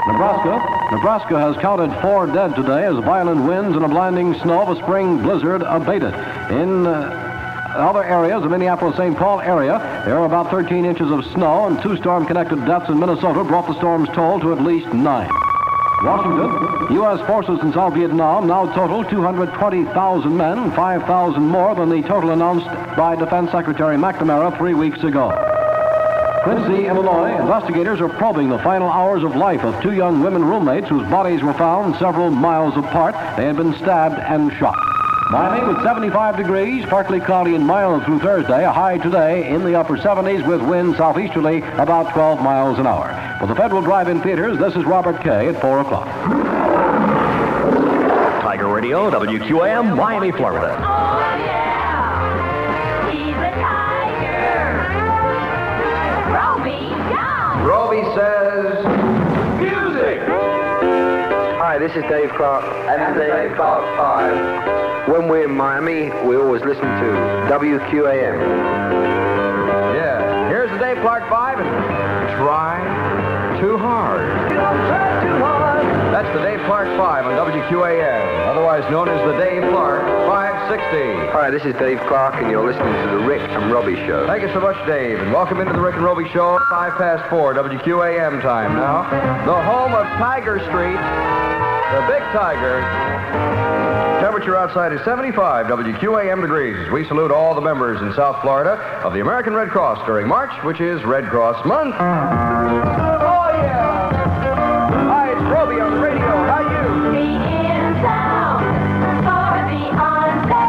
Nebraska has counted 4 dead today as violent winds and a blinding snow of a spring blizzard abated. In other areas, the Minneapolis-St. Paul area, there are about 13 inches of snow, and 2 storm-connected deaths in Minnesota brought the storm's toll to at least 9. Washington, U.S. forces in South Vietnam now total 220,000 men, 5,000 more than the total announced by Defense Secretary McNamara 3 weeks ago. Quincy, Illinois, investigators are probing the final hours of life of 2 young women roommates whose bodies were found several miles apart. They had been stabbed and shot. Miami with 75 degrees, partly cloudy and mild through Thursday. A high today in the upper 70s with winds southeasterly about 12 miles an hour. For the Federal Drive-In Theaters, this is Robert Kay at 4 o'clock. Tiger Radio, WQAM, Miami, Florida. Oh, yeah! He's a tiger! Roby, down! Roby says, music! Hi, this is Dave Clark. And Dave Clark 5. When we're in Miami, we always listen to WQAM. Yeah, here's the Dave Clark 5 and try too hard. Don't try too hard. That's the Dave Clark 5 on WQAM, otherwise known as the Dave Clark 560. Hi, this is Dave Clark, and you're listening to the Rick and Robbie Show. Thank you so much, Dave, and welcome into the Rick and Roby Show, 4:05, WQAM time now. The home of Tiger Street, the Big Tiger. Temperature outside is 75 WQAM degrees. We salute all the members in South Florida of the American Red Cross during March, which is Red Cross Month. Oh, yeah! Hi, it's Roby on the radio. How you? Be in town for the onset.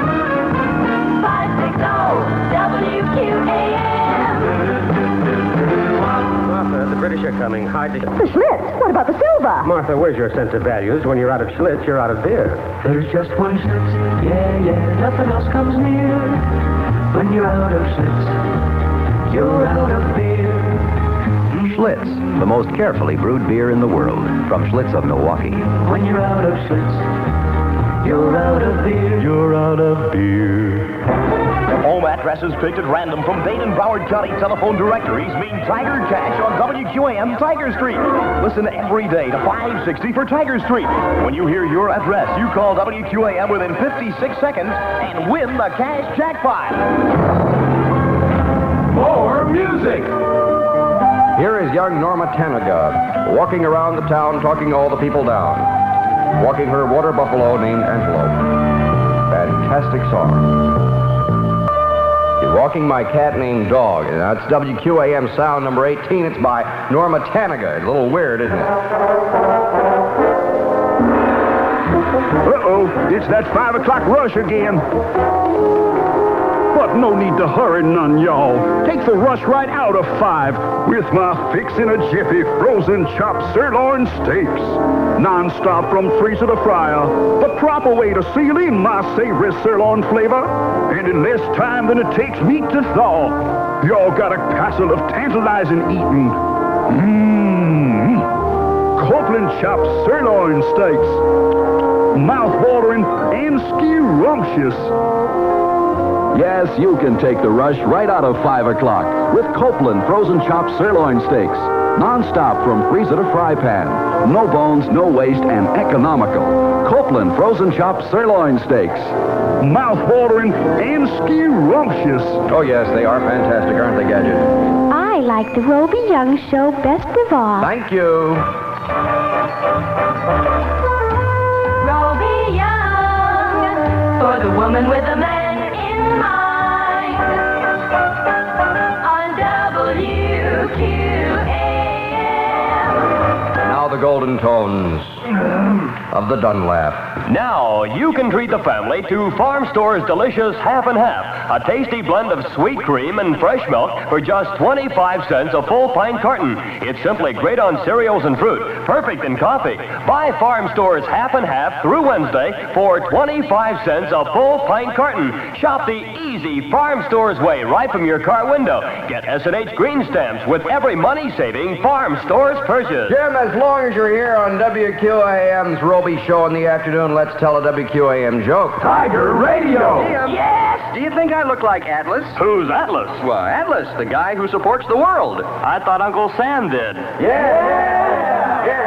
560 WQAM. Martha, the British are coming. Hide the... The Schlitz? What about the silver? Martha, where's your sense of values? When you're out of Schlitz, you're out of beer. There's just one Schlitz, yeah, nothing else comes near. When you're out of Schlitz, you're out of beer. Schlitz, the most carefully brewed beer in the world, from Schlitz of Milwaukee. When you're out of Schlitz, you're out of beer. You're out of beer. Home addresses picked at random from Dane and Broward County telephone directories mean Tiger Cash on WQAM Tiger Street. Listen every day to 560 for Tiger Street. When you hear your address, you call WQAM within 56 seconds and win the cash jackpot. More music! Here is young Norma Tanaga, walking around the town, talking all the people down. Walking her water buffalo named Antelope. Fantastic song. You're walking my cat named Dog. And that's WQAM sound number 18. It's by Norma Tanaga. It's a little weird, isn't it? Uh-oh, it's that 5 o'clock rush again. But no need to hurry none, y'all. Take the rush right out of 5 with my fix in a jiffy frozen chopped sirloin steaks. Non-stop from freezer to fryer. The proper way to seal in my savory sirloin flavor. And in less time than it takes meat to thaw. Y'all got a castle of tantalizing eating. Copeland chopped sirloin steaks. Mouth-watering and scrumptious. Yes, you can take the rush right out of 5 o'clock with Copeland frozen chopped sirloin steaks. Non-stop from freezer to fry pan. No bones, no waste, and economical. Copeland frozen chopped sirloin steaks. Mouth-watering and scrumptious. Oh, yes, they are fantastic, aren't they, Gadget? I like the Roby Young Show best of all. Thank you. Roby Young, for the woman with the man in mind. On WQAM. Now the golden tones of the Dunlap. Now, you can treat the family to Farm Store's delicious Half and Half, a tasty blend of sweet cream and fresh milk for just 25 cents a full pint carton. It's simply great on cereals and fruit, perfect in coffee. Buy Farm Store's Half and Half through Wednesday for 25 cents a full pint carton. Shop the easy Farm Store's way right from your car window. Get S&H green stamps with every money-saving Farm Store's purchase. Jim, as long as you're here on WQAM's Roby Show in the afternoon, let's tell a WQAM joke. Tiger Radio. Yes! Do you think I look like Atlas? Who's Atlas? Well, Atlas, the guy who supports the world. I thought Uncle Sam did. Yeah!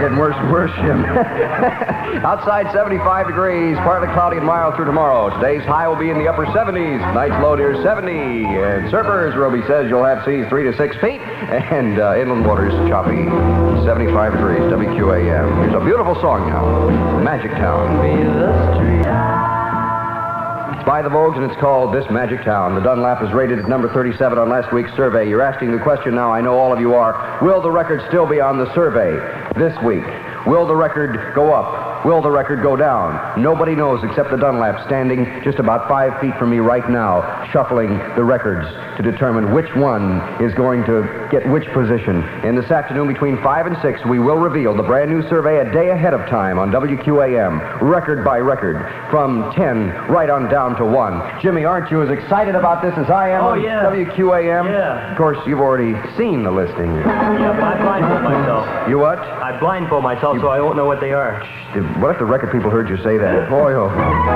getting worse and worse, Jim. Outside 75 degrees, partly cloudy and mild through tomorrow. Today's high will be in the upper 70s. Night's low near 70. And surfers, Roby says, you'll have seas 3 to 6 feet. And inland waters choppy. 75 degrees, WQAM. Here's a beautiful song now. Magic Town. It's by the Vogues, and it's called This Magic Town. The Dunlap is rated at number 37 on last week's survey. You're asking the question now, I know all of you are, will the record still be on the survey this week? Will the record go up? Will the record go down? Nobody knows except the Dunlap, standing just about 5 feet from me right now, shuffling the records to determine which one is going to get which position. And this afternoon between 5 and 6, we will reveal the brand new survey a day ahead of time on WQAM, record by record, from 10 right on down to 1. Jimmy, aren't you as excited about this as I am on WQAM? Yeah. Of course, you've already seen the listing. Yeah, I blindfold myself. You what? I blindfold myself so I won't know what they are. What if the record people heard you say that? Boy, oh.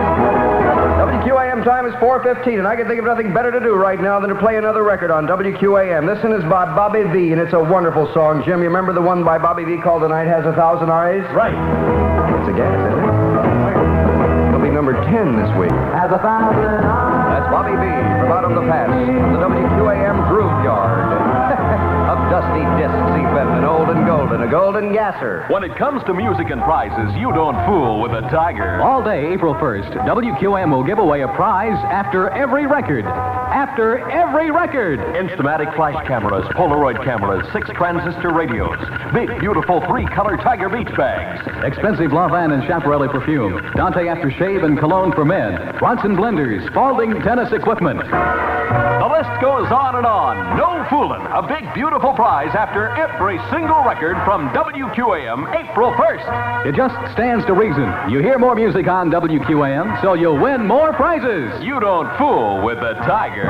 WQAM time is 4:15, and I can think of nothing better to do right now than to play another record on WQAM. This one is by Bobby V, and it's a wonderful song. Jim, you remember the one by Bobby V called The Night Has 1,000 Eyes? Right. It's a guess, isn't it? It'll be number 10 this week. Has 1,000 eyes. That's Bobby V from out of the past, from the WQAM Groove Yard. Of dusty discs, even, an old and golden, a golden gasser. When it comes to music and prizes, you don't fool with a Tiger. All day, April 1st, WQAM will give away a prize after every record. After every record. Instamatic flash cameras, Polaroid cameras, 6 transistor radios, big, beautiful 3-color Tiger beach bags. Expensive Lanvin and Schiaparelli perfume, Dante aftershave and cologne for men, Bronson blenders, Spalding tennis equipment. The list goes on and on. No fooling. A big, beautiful prize after every single record from WQAM, April 1st. It just stands to reason. You hear more music on WQAM, so you'll win more prizes. You don't fool with the Tiger.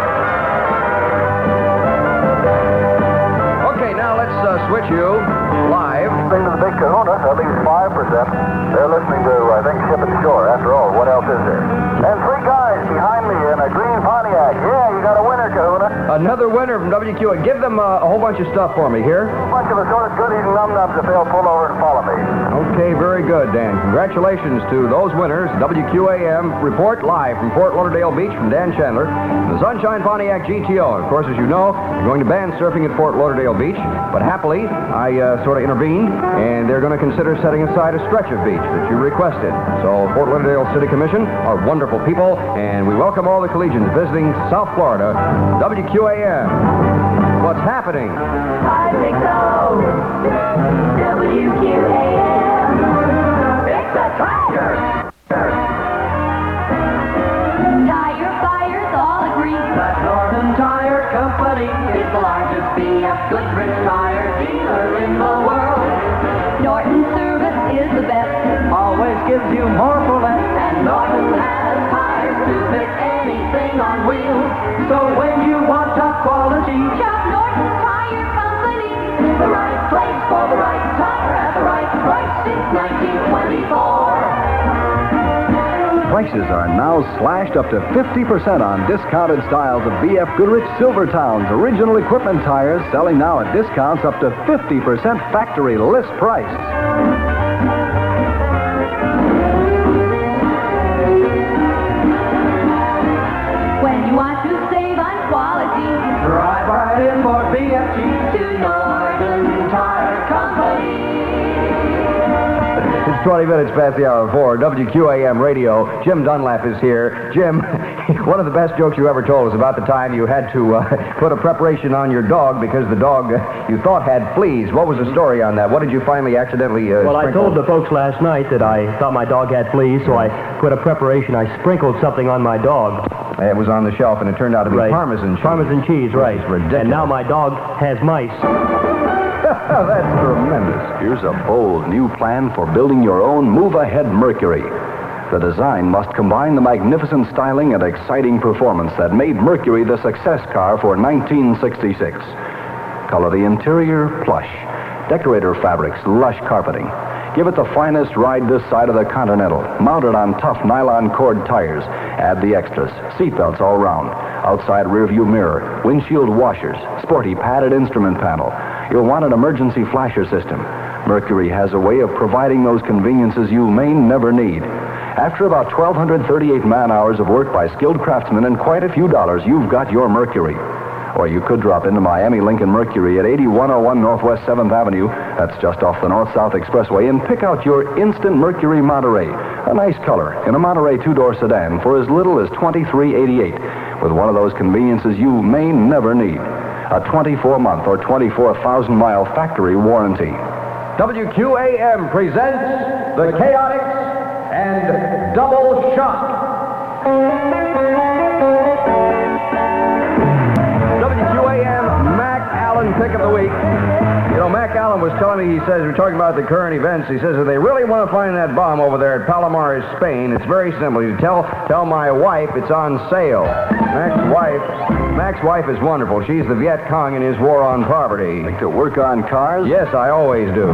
Okay, now let's switch you live. Listening to the Big Kahuna, at least 5%. They're listening to, I think, Ship and Shore. After all, what else is there? And 3 guys behind me in a green Pontiac. Yeah, you got a winner, Kahuna. Another winner from WQAM. Give them a whole bunch of stuff for me here. A bunch of assorted good-eating num-nums if they'll pull over and follow me. Okay, very good, Dan. Congratulations to those winners. WQAM report live from Fort Lauderdale Beach from Dan Chandler. The Sunshine Pontiac GTO. Of course, as you know, they're going to ban surfing at Fort Lauderdale Beach. But happily, I sort of intervened, and they're going to consider setting aside a stretch of beach that you requested. So, Fort Lauderdale City Commission are wonderful people, and we welcome all the collegians visiting South Florida. WQAM. What's happening? 560 WQAM. It's a Tiger. Tire buyers all agree That Northern Tire Company is the largest BF Goodrich tire dealer in the world. Norton service is the best. always gives you more for less. And Norton has tires to fit anything on wheels. So when you want top quality, shop Norton Tire Company. The right place for the right tire at the right price since 1924. Prices are now slashed up to 50% on discounted styles of B.F. Goodrich Silvertown's original equipment tires, selling now at discounts up to 50% factory list price. When you want to save on quality, drive right in for BFG to Norton Tire Company. It's 20 minutes past the hour of 4. WQAM Radio. Jim Dunlap is here. Jim, one of the best jokes you ever told was about the time you had to put a preparation on your dog because the dog you thought had fleas. What was the story on that? What did you finally accidentally Well, I sprinkle? told the folks last night that I thought my dog had fleas, so I put a preparation. I sprinkled something on my dog. It was on the shelf, and it turned out to be Parmesan cheese. Parmesan cheese, right. It's ridiculous. And now my dog has mice. That's tremendous. Here's a bold new plan for building your own move-ahead Mercury. The design must combine the magnificent styling and exciting performance that made Mercury the success car for 1966. Color the interior plush. Decorator fabrics, lush carpeting. Give it the finest ride this side of the Continental. Mounted on tough nylon cord tires. Add the extras. Seatbelts all round. Outside rearview mirror. Windshield washers. Sporty padded instrument panel. You'll want an emergency flasher system. Mercury has a way of providing those conveniences you may never need. After about 1,238 man-hours of work by skilled craftsmen and quite a few dollars, you've got your Mercury. Or you could drop into Miami Lincoln Mercury at 8101 Northwest 7th Avenue, that's just off the North-South Expressway, and pick out your instant Mercury Monterey, a nice color, in a Monterey two-door sedan for as little as $23.88, with one of those conveniences you may never need. A 24-month or 24,000-mile factory warranty. WQAM presents The Chaotix and Double Shock. WQAM Mac Allen Pick of the Week. You know, Mac Allen was telling me, he says, we're talking about the current events, he says, if they really want to find that bomb over there at Palomares, Spain, it's very simple. You tell my wife it's on sale. Mac's wife is wonderful. She's the Viet Cong in his war on poverty. Like to work on cars? Yes, I always do.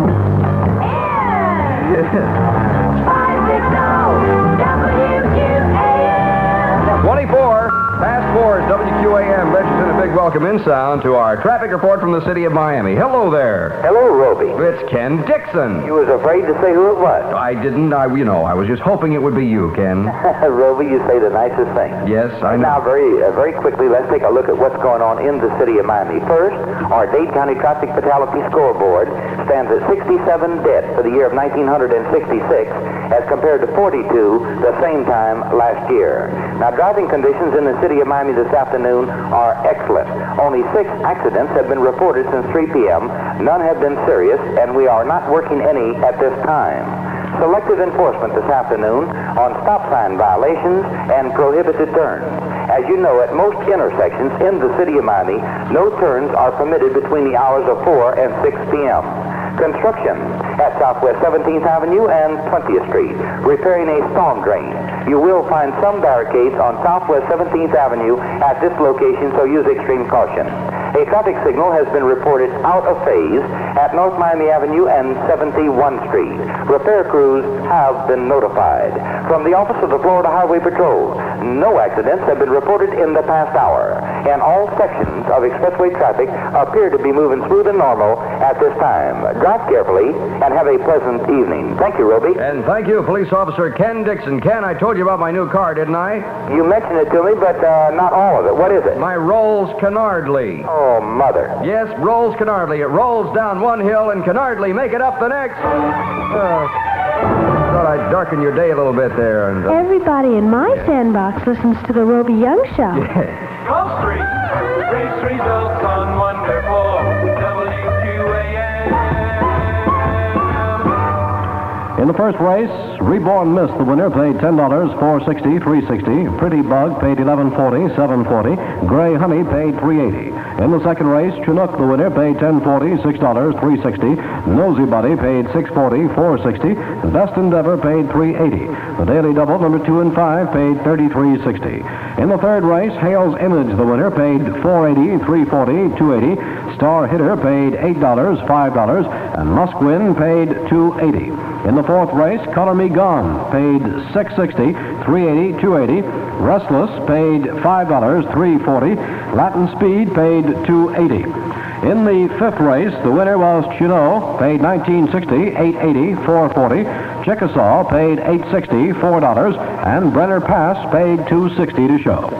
24 past 4 is WQAM. Bet you send a big welcome in sound to our traffic report from the city of Miami. Hello there. Hello, Roby. It's Ken Dixon. You was afraid to say who it was. I didn't. I was just hoping it would be you, Ken. Roby, you say the nicest thing. Yes, I know. Now, very quickly, let's take a look at what's going on in the city of Miami. First, our Dade County Traffic Fatality Scoreboard stands at 67 dead for the year of 1966 as compared to 42 the same time last year. Now, driving conditions in the city of Miami this afternoon are excellent. Only 6 accidents have been reported since 3 p.m. None have been serious, and we are not working any at this time. Selective enforcement this afternoon on stop sign violations and prohibited turns. As you know, at most intersections in the city of Miami, no turns are permitted between the hours of 4 and 6 p.m. Construction at Southwest 17th Avenue and 20th Street, repairing a storm drain. You will find some barricades on Southwest 17th Avenue at this location, so use extreme caution. A traffic signal has been reported out of phase at North Miami Avenue and 71 Street. Repair crews have been notified. From the Office of the Florida Highway Patrol, no accidents have been reported in the past hour, and all sections of expressway traffic appear to be moving smooth and normal at this time. Drive carefully and have a pleasant evening. Thank you, Roby. And thank you, Police Officer Ken Dixon. Ken, I told you about my new car, didn't I? You mentioned it to me, but not all of it. What is it? My Rolls Canardly. Oh, mother. Yes, Rolls Canardly. It rolls down one hill and Canardly make it up the next. Thought I'd darken your day a little bit there. And everybody in my sandbox listens to the Roby Young Show. Gulf Street, race results on wonderful WQAM. In the first race, Reborn Miss, the winner, paid $10, $460, $360. Pretty Bug paid $11.40, $7.40. Gray Honey paid $3.80. In the second race, Chinook, the winner, paid $10.40, $6, $360. Nosy Buddy paid $6.40, $460. Best Endeavor paid $3.80. The Daily Double, number 2 and 5, paid $33.60. In the third race, Hale's Image, the winner, paid $4.80, $3.40, $2.80. Star Hitter paid $8, $5, and Musquin paid $2.80. In the fourth race, Color Me Gone paid $6.60, $3.80, $2.80. Restless paid $5, $3.40. Latin Speed paid $2.80. In the fifth race, the winner was Chino, paid $19.60, $8.80, $4.40. Chickasaw paid $8.60, $4, and Brenner Pass paid $2.60 to show.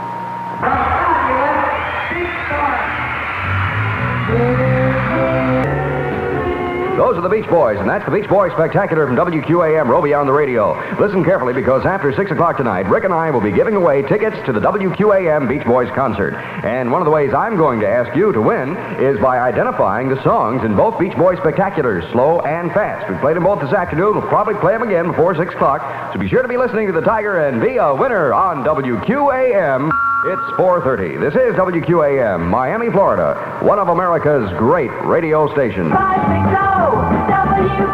Those are the Beach Boys, and that's the Beach Boys Spectacular from WQAM, Roby on the radio. Listen carefully, because after 6 o'clock tonight, Rick and I will be giving away tickets to the WQAM Beach Boys concert. And one of the ways I'm going to ask you to win is by identifying the songs in both Beach Boys Spectaculars, slow and fast. We've played them both this afternoon. We'll probably play them again before 6 o'clock. So be sure to be listening to the Tiger and be a winner on WQAM. It's 4:30. This is WQAM, Miami, Florida, one of America's great radio stations. 560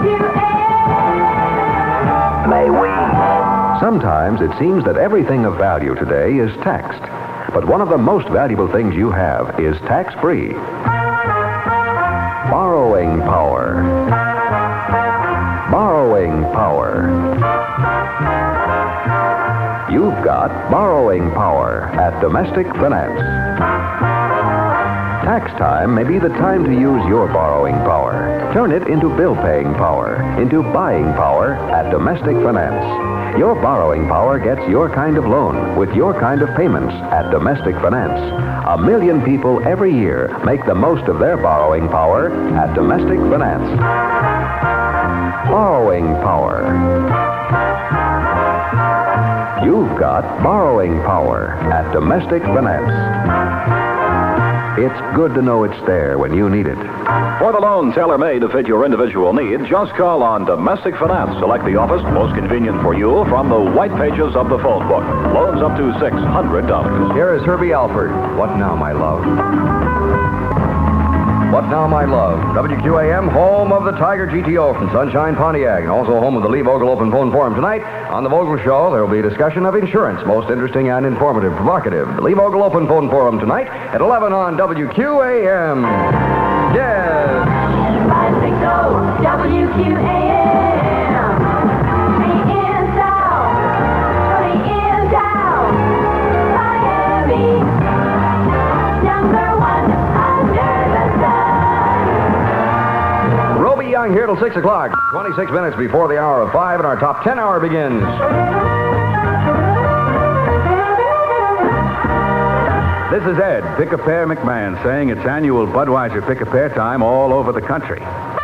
WQAM. May we? Sometimes it seems that everything of value today is taxed. But one of the most valuable things you have is tax-free. Borrowing power. Borrowing power. You've got borrowing power at Domestic Finance. Tax time may be the time to use your borrowing power. Turn it into bill-paying power, into buying power at Domestic Finance. Your borrowing power gets your kind of loan with your kind of payments at Domestic Finance. 1 million people every year make the most of their borrowing power at Domestic Finance. Borrowing power. You've got borrowing power at Domestic Finance. It's good to know it's there when you need it. For the loan tailor-made to fit your individual needs, just call on Domestic Finance. Select the office most convenient for you from the white pages of the phone book. Loans up to $600. Here is Herbie Alford. What now, my love? What now, my love? WQAM, home of the Tiger GTO from Sunshine, Pontiac, and also home of the Lee Vogel Open Phone Forum. Tonight, on the Vogel Show, there will be a discussion of insurance. Most interesting and informative, provocative. The Lee Vogel Open Phone Forum tonight at 11 on WQAM. Yes. 560 WQAM. Young here till 6 o'clock. 26 minutes before the hour of 5, and our top 10 hour begins. This is Ed, Pick-A-Pair McMahon, saying it's annual Budweiser Pick-A-Pair time all over the country.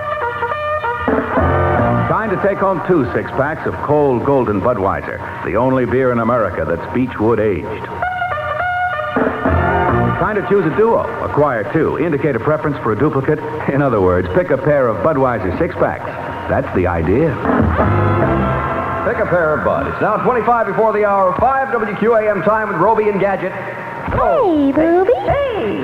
Time to take home 2 6-packs of cold golden Budweiser, the only beer in America that's Beechwood aged. Time to choose a duo, acquire 2, indicate a preference for a duplicate. In other words, pick a pair of Budweiser 6-packs. That's the idea. Pick a pair of Bud. It's now 25 before the hour of 5, WQAM time with Roby and Gadget. Hey, Ruby. Hey.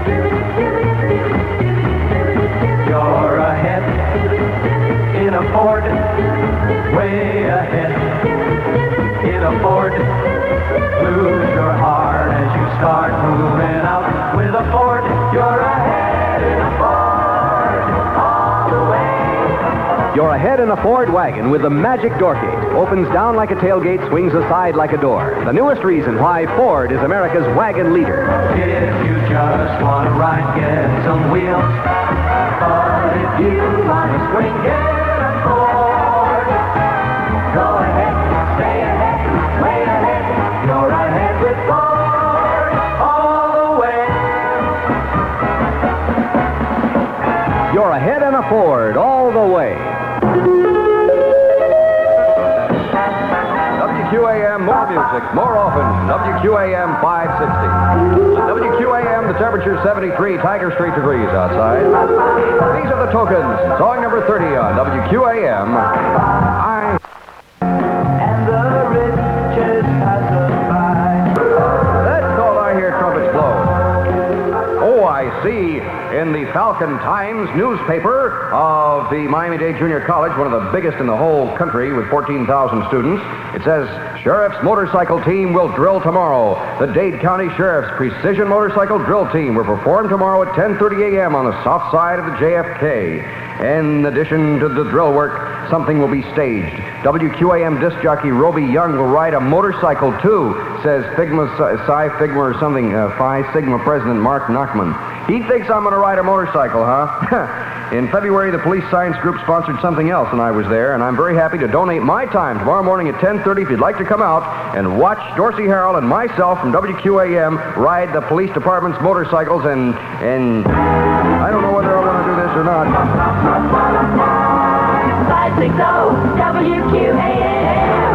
You're ahead in a Ford, way ahead in a Ford. Lose your heart as you start moving out with a Ford. You're ahead in a Ford all the way. You're ahead in a Ford wagon with the magic door gate. Opens down like a tailgate, swings aside like a door. The newest reason why Ford is America's wagon leader. If you just want to ride, get some wheels. But if you want to swing, get a Ford. Go ahead, stay ahead, way ahead. You're ahead with Ford all the way. You're ahead in a Ford all the way. WQAM, more music, more often. WQAM 560. WQAM, the temperature 73, Tiger Street degrees outside. These are the Tokens. Song number 30 on WQAM. And the riches pass That's all I hear trumpets blow. Oh, I see. In the Falcon Times newspaper of the Miami-Dade Junior College, one of the biggest in the whole country with 14,000 students, it says, Sheriff's motorcycle team will drill tomorrow. The Dade County Sheriff's Precision Motorcycle Drill Team will perform tomorrow at 10:30 a.m. on the south side of the JFK. In addition to the drill work, something will be staged. WQAM disc jockey Roby Young will ride a motorcycle too, says Psi Figma or something, Phi Sigma President Mark Nachman. He thinks I'm going to ride a motorcycle, huh? In February, the Police Science Group sponsored something else, and I was there, and I'm very happy to donate my time tomorrow morning at 10:30 if you'd like to come out and watch Dorsey Harrell and myself from WQAM ride the police department's motorcycles, and I don't know whether I want to do this or not. 560 WQAM.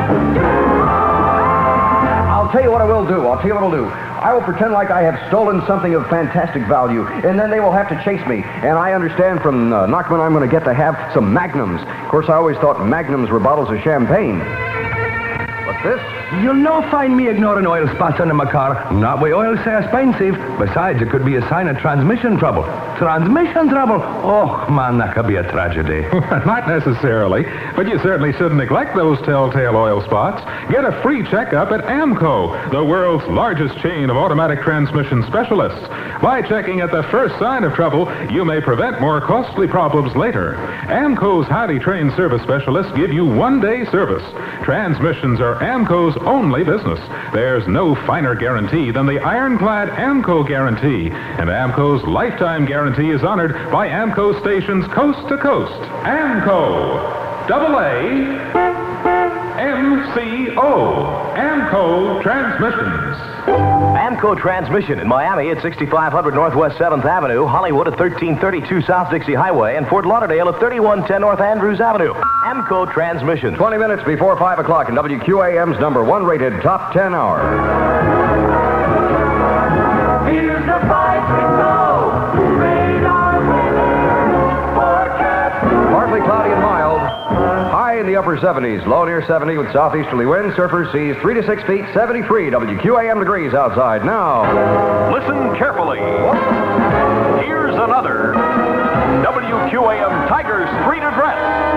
I'll tell you what I will do. I will pretend like I have stolen something of fantastic value, and then they will have to chase me. And I understand from Nachman I'm going to get to have some Magnums. Of course, I always thought Magnums were bottles of champagne. What's this? You'll not find me ignoring oil spots under my car. Not with oil so expensive. Besides, it could be a sign of transmission trouble. transmission trouble. Oh, man, that could be a tragedy. Not necessarily, but you certainly shouldn't neglect those telltale oil spots. Get a free checkup at AMCO, the world's largest chain of automatic transmission specialists. By checking at the first sign of trouble, you may prevent more costly problems later. AMCO's highly trained service specialists give you one-day service. Transmissions are AMCO's only business. There's no finer guarantee than the ironclad AMCO guarantee, and AMCO's lifetime guarantee is honored by AMCO stations coast to coast. AMCO, AAMCO, AMCO Transmissions. AMCO Transmission in Miami at 6500 Northwest 7th Avenue, Hollywood at 1332 South Dixie Highway, and Fort Lauderdale at 3110 North Andrews Avenue. AMCO Transmission. 20 minutes before 5 o'clock in WQAM's number 1 rated Top 10 Hour. Here's the 530 radar weather forecast. Partly cloudy and mild. High in the upper 70s, low near 70 with southeasterly winds. Surfers seas 3 to 6 feet, 73 WQAM degrees outside. Now, Listen carefully. Here's another WQAM Tiger Street address.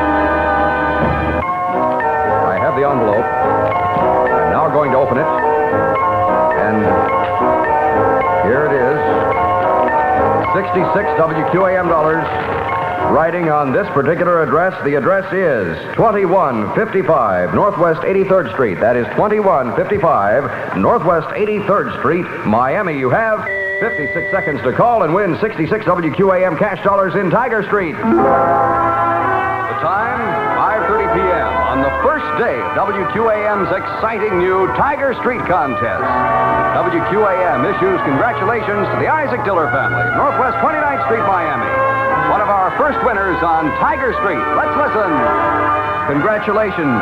I have the envelope. I'm now going to open it. And here it is. 66 WQAM dollars. Writing on this particular address, the address is 2155 Northwest 83rd Street. That is 2155 Northwest 83rd Street, Miami. You have 56 seconds to call and win 66 WQAM cash dollars in Tiger Street. The time, 5:30 p.m. on the first day of WQAM's exciting new Tiger Street contest. WQAM issues congratulations to the Isaac Diller family, Northwest 29th Street, Miami. One of our first winners on Tiger Street. Let's listen. Congratulations.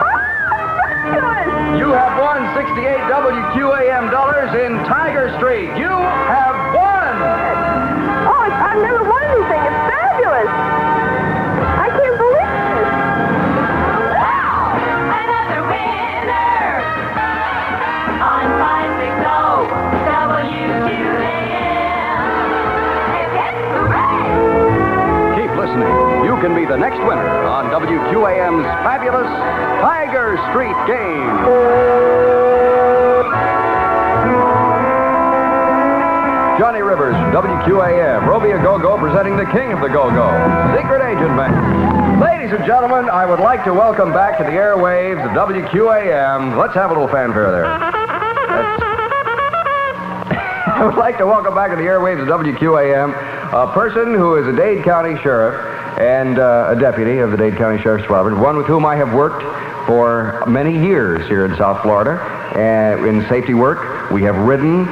You have won 68 WQAM dollars in Tiger Street. You have won. Oh, I've never won anything. It's fabulous. I can't believe it. Wow! Another winner on 560 WQAM. Hip, hip, hooray! Keep listening. You can be the next winner on WQAM's fabulous Tiger Street game. Johnny Rivers, WQAM. Roby a Go-Go presenting the king of the Go-Go, Secret Agent Man. Ladies and gentlemen, I would like to welcome back to the airwaves of WQAM. Let's have a little fanfare there. I would like to welcome back to the airwaves of WQAM a person who is a Dade County Sheriff and a deputy of the Dade County Sheriff's Department, one with whom I have worked for many years here in South Florida in safety work. We have ridden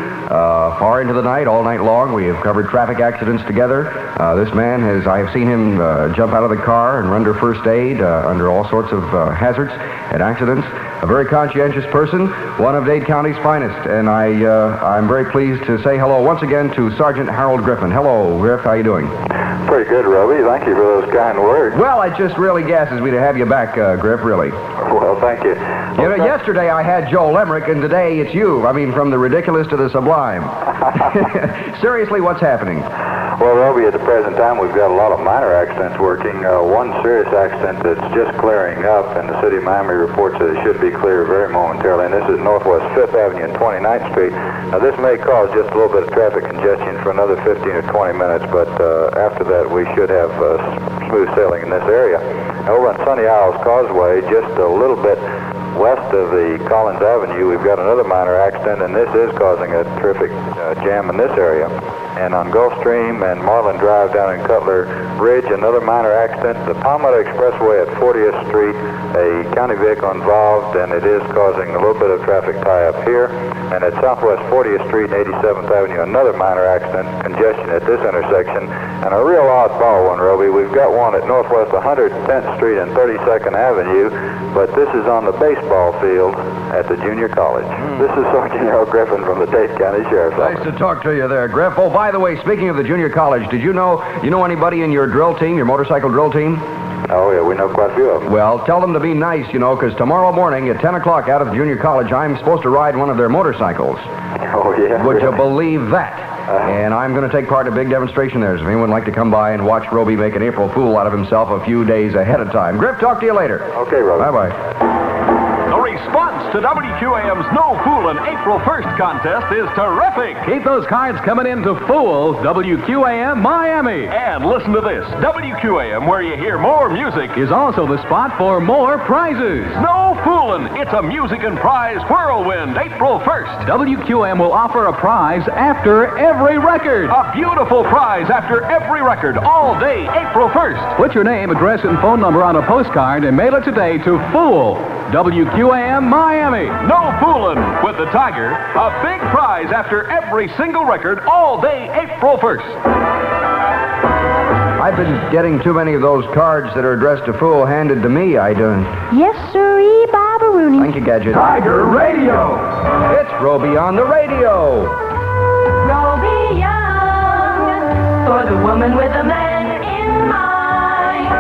far into the night, all night long. We have covered traffic accidents together. This man I have seen him jump out of the car and render first aid under all sorts of hazards and accidents. A very conscientious person, one of Dade County's finest. And I'm very pleased to say hello once again to Sergeant Harold Griffin. Hello, Griff. How you doing? Pretty good, Roby. Thank you for those kind words. Well, it just really gasses me to have you back, Griff, really. Well, thank you. You know, yesterday I had Joe Lemerick, and today it's you. I mean, from the ridiculous to the sublime. Seriously, what's happening? Well, Roby, at the present time, we've got a lot of minor accidents working. One serious accident that's just clearing up, and the city of Miami reports that it should be clear very momentarily, and this is Northwest 5th Avenue and 29th Street. Now, this may cause just a little bit of traffic congestion for another 15 or 20 minutes, but after that, we should have smooth sailing in this area. Over on Sunny Isles Causeway, just a little bit west of the Collins Avenue, we've got another minor accident, and this is causing a terrific jam in this area. And on Gulfstream and Marlin Drive down in Cutler Bridge, another minor accident. The Palmetto Expressway at 40th Street, a county vehicle involved, and it is causing a little bit of traffic tie-up here. And at Southwest 40th Street and 87th Avenue, another minor accident, congestion at this intersection. And a real oddball one, Roby. We've got one at Northwest 110th Street and 32nd Avenue, but this is on the baseball field at the junior college. This is Sergeant Harold Griffin from the Dade County Sheriff's Office. Nice to talk to you there, Griff. Oh, by the way, speaking of the junior college, did you know anybody in your drill team, your motorcycle drill team? Oh, yeah, we know quite a few of them. Well, tell them to be nice, because tomorrow morning at 10 o'clock out of the junior college, I'm supposed to ride one of their motorcycles. Oh, yeah? Would you believe that? And I'm going to take part in a big demonstration there. If anyone would like to come by and watch Roby make an April Fool out of himself a few days ahead of time. Griff, talk to you later. Okay, Roby. Bye-bye. The response to WQAM's No Foolin' April 1st contest is terrific. Keep those cards coming in to Fool WQAM Miami. And listen to this. WQAM, where you hear more music, Is also the spot for more prizes. No Foolin'. It's a music and prize whirlwind April 1st. WQAM will offer a prize after every record. A beautiful prize after every record all day April 1st. Put your name, address, and phone number on a postcard and mail it today to Fool WQAM Miami. No Foolin' with the Tiger. A big prize after every single record all day April 1st. I've been getting too many of those cards that are addressed to Fool handed to me. I don't. Yes, sirree, Baba Rooney. Thank you, Gadget. Tiger Radio. It's Roby on the radio. Roby Young, for the woman with a man in mind.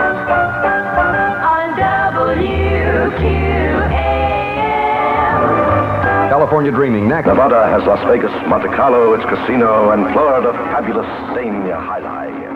On WQAM. California Dreaming next. Nevada has Las Vegas, Monte Carlo, its casino, and Florida, fabulous Sania High.